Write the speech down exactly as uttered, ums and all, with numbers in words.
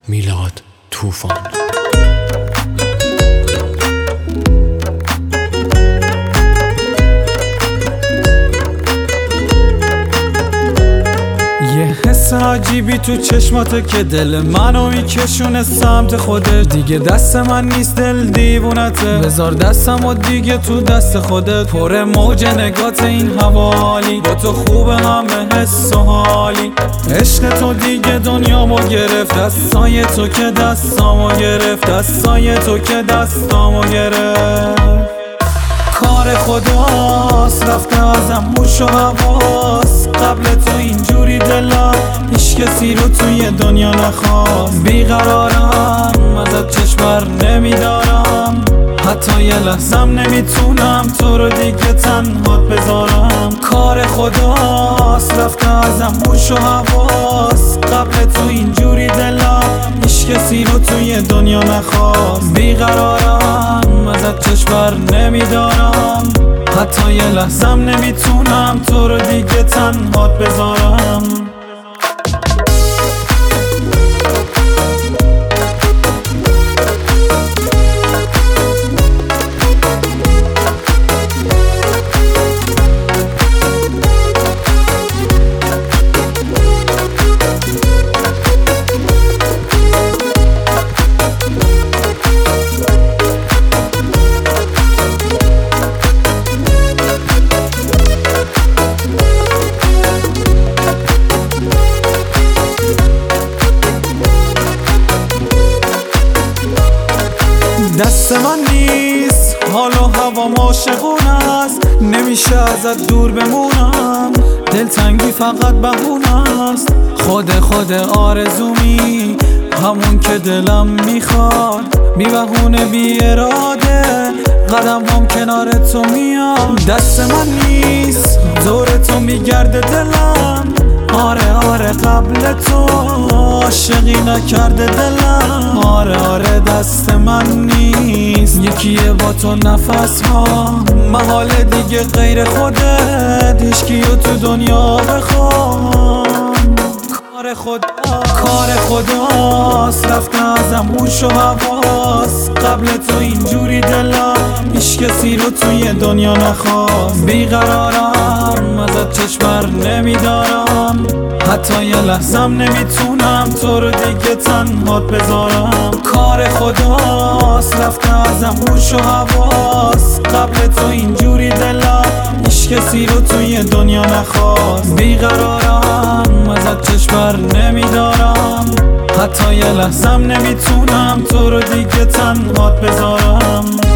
میلاد طوفان. یه حس عجیبی تو چشماته که دل منو میکشونه سمت خودت. دیگه دست من نیست دل دیوونته، بذار دستم و دیگه تو دست خودت. پر موج نگات این حوالی، با تو خوبه همه حس و حالی. عشق تو دیگه دنیامو گرفت، دستای تو که دستامو گرفت، دستای تو که دستامو گرفت. کار خداست رفته ازم هوش و حواس، قبل تو اینجوری دلم هیچ کسی رو توی دنیا نخواست. بیقرارم ازت چشم نمیدارم، حتی یه لحظم نمیتونم تو رو دیگه تنهات بذارم. کار خداست رفته ازم هوش و حواس، قبل تو اینجوری دلم هیچ کسی رو توی دنیا نخواست. بیقرارم ازت چشم نمیدارم، حتی یه لحظم نمیتونم تو رو دیگه تنهات بذارم. دست من نیست حال و هوام عاشقون است، نمیشه ازت دور بمونم. دلتنگی فقط بهونه است، خود خود آرزومی همون که دلم میخواد. بی بهونه بی اراده قدم هم کنار تو میام. دست من نیست دور تو میگرده دلم، آره آره قبل تو عاشقی نکرده دلم. آره آره دست من نیست یکیه با تو نفس ها، محال دیگه غیر خودت هیچکیو تو دنیا بخوام. کار خدا کار خداست رفته ازم هوش و حواس، قبل تو اینجوری دلم هیچ کسی رو توی دنیا نخواست. بیقرارم ازت چشم نمیدارم، حتی یه لحظم نمیتونم تو رو دیگه تنهات بذارم. کار خداست رفته ازم هوش و حواس، قبل تو اینجوری دلم هیچ کسی رو توی دنیا نخواست. بیقرارم ازت چشم نمیدارم، حتی یه لحظم نمیتونم تو رو دیگه تنهات بذارم.